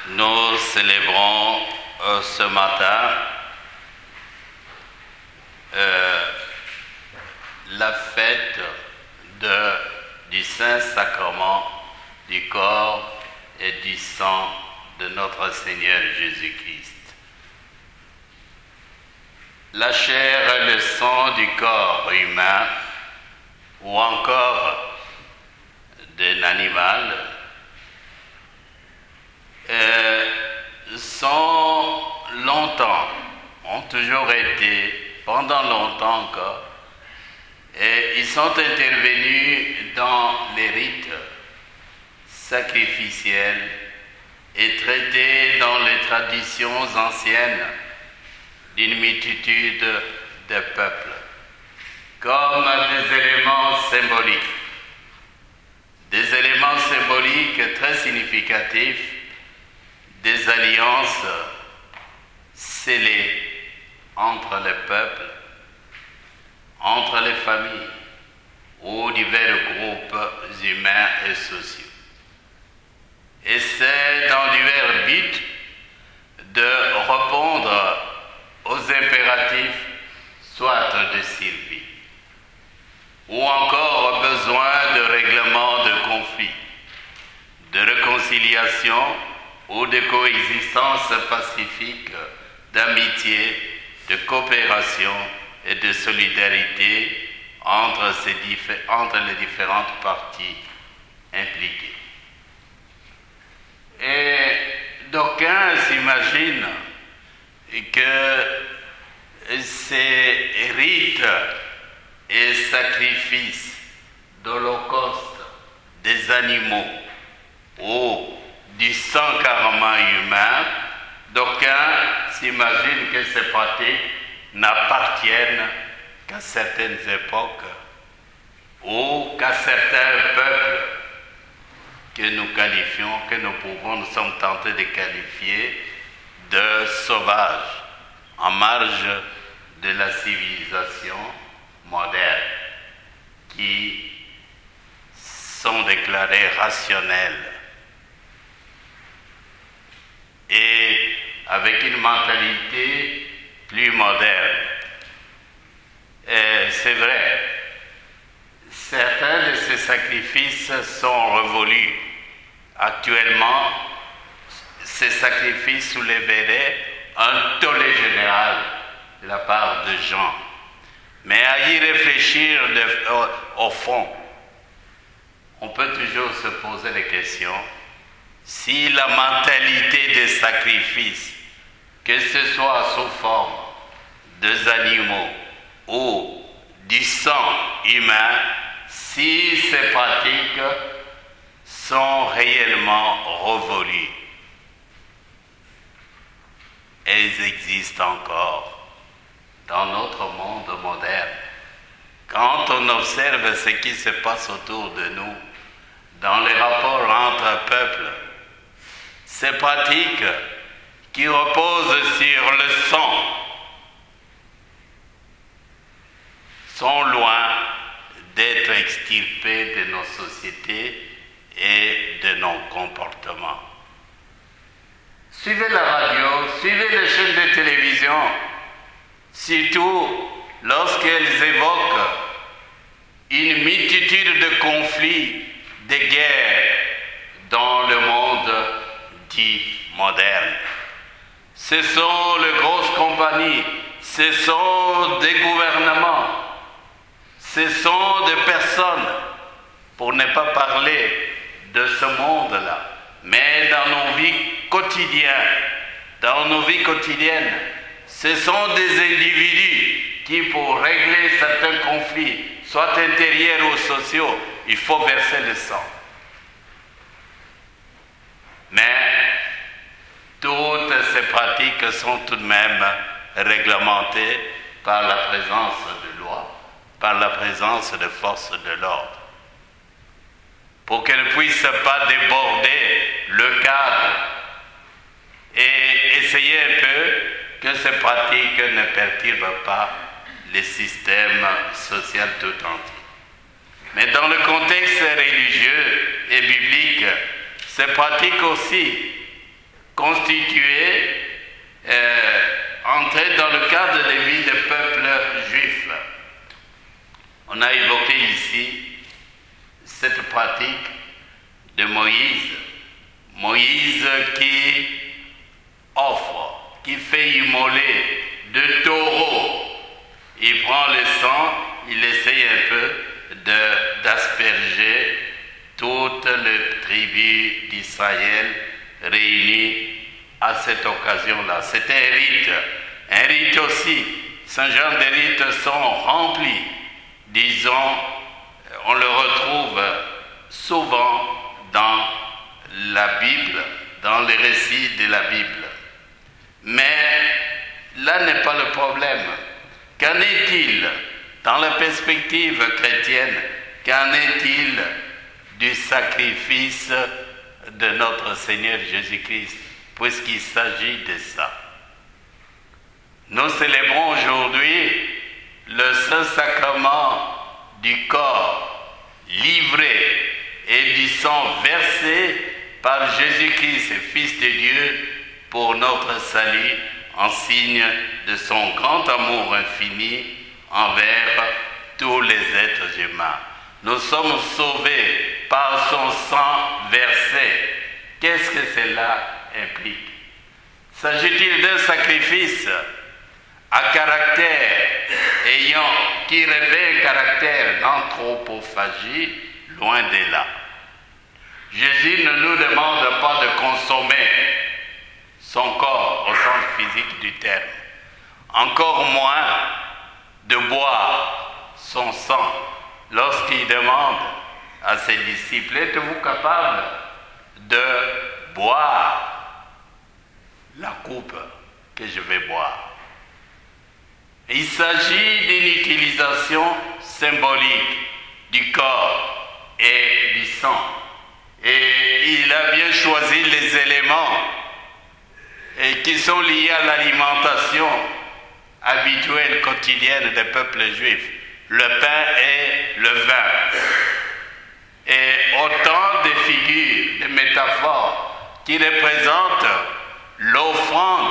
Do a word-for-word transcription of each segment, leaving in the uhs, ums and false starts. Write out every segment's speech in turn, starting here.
Nous célébrons euh, ce matin euh, la fête de, du Saint-Sacrement du corps et du sang de notre Seigneur Jésus-Christ. La chair et le sang du corps humain ou encore d'un animal euh, sont longtemps, ont toujours été, pendant longtemps encore, et ils sont intervenus dans les rites sacrificiels et traités dans les traditions anciennes d'une multitude de peuples, comme des éléments symboliques, des éléments symboliques très significatifs des alliances scellées entre les peuples, entre les familles ou divers groupes humains et sociaux. Et c'est dans divers buts de répondre aux impératifs, soit de survie, ou encore aux besoins de règlement de conflits, de réconciliation ou de coexistence pacifique, d'amitié, de coopération et de solidarité entre, ces diffé- entre les différentes parties impliquées. Et d'aucuns s'imaginent que ces rites et sacrifices d'holocauste des animaux ou du sang carrément humain, d'aucuns s'imaginent que ces pratiques n'appartiennent qu'à certaines époques ou qu'à certains peuples que nous qualifions, que nous pouvons, nous sommes tentés de qualifier de sauvages, en marge de la civilisation moderne, qui sont déclarés rationnels et avec une mentalité plus moderne. Et c'est vrai, certains de ces sacrifices sont révolus. Actuellement, ces sacrifices soulèveraient un tollé général de la part de gens. Mais à y réfléchir de, au, au fond, on peut toujours se poser la question si la mentalité des sacrifices, que ce soit sous forme des animaux ou du sang humain, si ces pratiques sont réellement révolues. Elles existent encore dans notre monde moderne. Quand on observe ce qui se passe autour de nous, dans les rapports entre peuples, ces pratiques qui reposent sur le sang sont loin d'être extirpées de nos sociétés et de nos comportements. Suivez la radio, suivez les chaînes de télévision, surtout lorsqu'elles évoquent une multitude de conflits, de guerres dans le monde dit moderne. Ce sont les grosses compagnies, ce sont des gouvernements, ce sont des personnes, pour ne pas parler de ce monde-là, mais dans nos vies quotidiennes, dans nos vies quotidiennes, ce sont des individus qui, pour régler certains conflits, soit intérieurs ou sociaux, il faut verser le sang. Mais toutes ces pratiques sont tout de même réglementées par la présence de loi, par la présence de forces de l'ordre, pour qu'elles ne puissent pas déborder le cadre et essayer un peu que ces pratiques ne perturbent pas le système social tout entier. Mais dans le contexte religieux et biblique, ces pratiques aussi constitué, euh, entrer dans le cadre de vie des peuples juifs. On a évoqué ici cette pratique de Moïse. Moïse qui offre, qui fait immoler de taureaux. Il prend le sang, il essaye un peu de, d'asperger toutes les tribus d'Israël réunies à cette occasion-là. C'était un rite. Un rite aussi. Ce genre de rites sont remplis. Disons, on le retrouve souvent dans la Bible, dans les récits de la Bible. Mais là n'est pas le problème. Qu'en est-il dans la perspective chrétienne? Qu'en est-il du sacrifice de notre Seigneur Jésus-Christ, puisqu'il s'agit de ça? Nous célébrons aujourd'hui le Saint-Sacrement du corps livré et du sang versé par Jésus-Christ, Fils de Dieu, pour notre salut, en signe de son grand amour infini envers tous les êtres humains. Nous sommes sauvés par son sang versé. Qu'est-ce que cela implique? S'agit-il d'un sacrifice à caractère ayant, qui revêt un caractère d'anthropophagie? Loin de là. Jésus ne nous demande pas de consommer son corps au sens physique du terme, encore moins de boire son sang lorsqu'il demande à ses disciples: êtes-vous capable de boire la coupe que je vais boire? Il s'agit d'une utilisation symbolique du corps et du sang. Et il a bien choisi les éléments et qui sont liés à l'alimentation habituelle, quotidienne des peuples juifs, le pain et le vin. Et autant de figures, de métaphores qui représentent l'offrande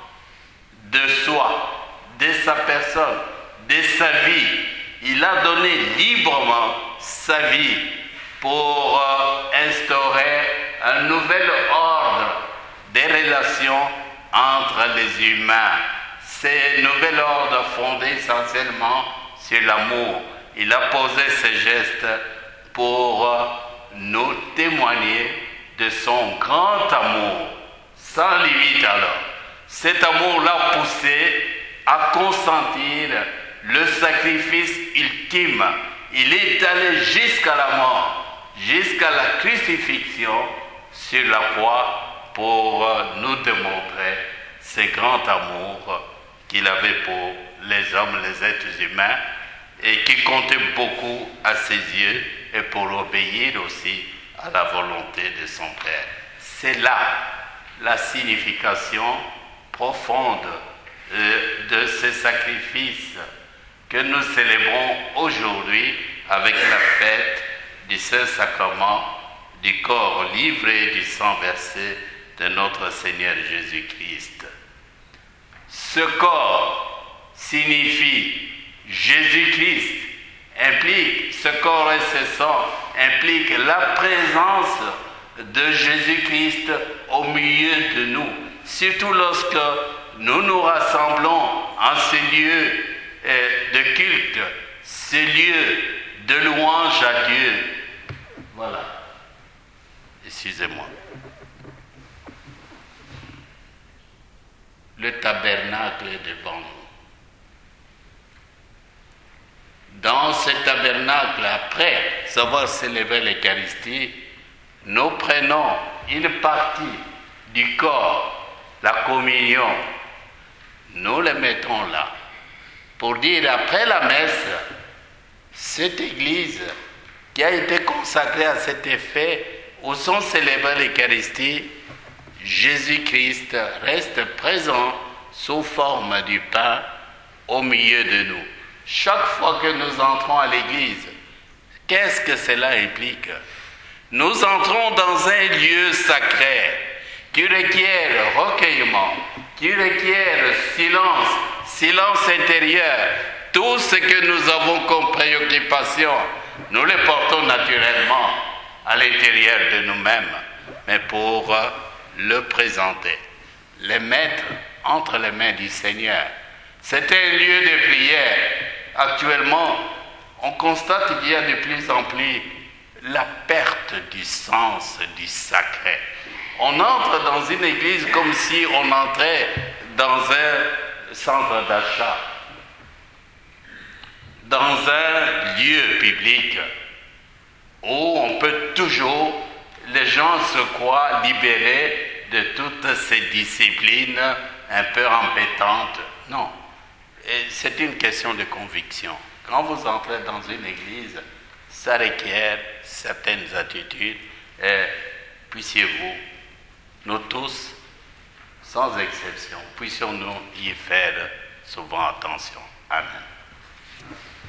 de soi, de sa personne, de sa vie. Il a donné librement sa vie pour instaurer un nouvel ordre des relations entre les humains. C'est un nouvel ordre fondé essentiellement sur l'amour. Il a posé ses gestes pour nous témoigner de son grand amour, sans limite alors. Cet amour l'a poussé à consentir le sacrifice ultime. Il est allé jusqu'à la mort, jusqu'à la crucifixion sur la croix, pour nous démontrer ce grand amour qu'il avait pour les hommes, les êtres humains, et qui comptait beaucoup à ses yeux, et pour obéir aussi à la volonté de son Père. C'est là la signification profonde de ce sacrifice que nous célébrons aujourd'hui avec la fête du Saint-Sacrement du corps livré et du sang versé de notre Seigneur Jésus-Christ. Ce corps signifie Jésus-Christ, implique, ce corps et ce sang implique la présence de Jésus-Christ au milieu de nous, surtout lorsque nous nous rassemblons en ce lieu de culte, ce lieu de louange à Dieu. Voilà. Excusez-moi. Le tabernacle est devant nous. Dans ce tabernacle, après avoir célébré l'Eucharistie, nous prenons une partie du corps, la communion, nous le mettons là, pour dire après la messe, cette église qui a été consacrée à cet effet, où sont célébrées l'Eucharistie, Jésus-Christ reste présent sous forme du pain au milieu de nous. Chaque fois que nous entrons à l'église, qu'est-ce que cela implique? Nous entrons dans un lieu sacré qui requiert recueillement, qui requiert silence, silence intérieur. Tout ce que nous avons comme préoccupation, nous les portons naturellement à l'intérieur de nous-mêmes, mais pour le présenter, les mettre entre les mains du Seigneur. C'est un lieu de prière. Actuellement, on constate qu'il y a de plus en plus la perte du sens du sacré. On entre dans une église comme si on entrait dans un centre d'achat, dans un lieu public où on peut toujours, les gens se croient libérés de toutes ces disciplines un peu embêtantes. Non, et c'est une question de conviction. Quand vous entrez dans une église, ça requiert certaines attitudes et puissiez-vous, nous tous, sans exception, puissions-nous y faire souvent attention. Amen.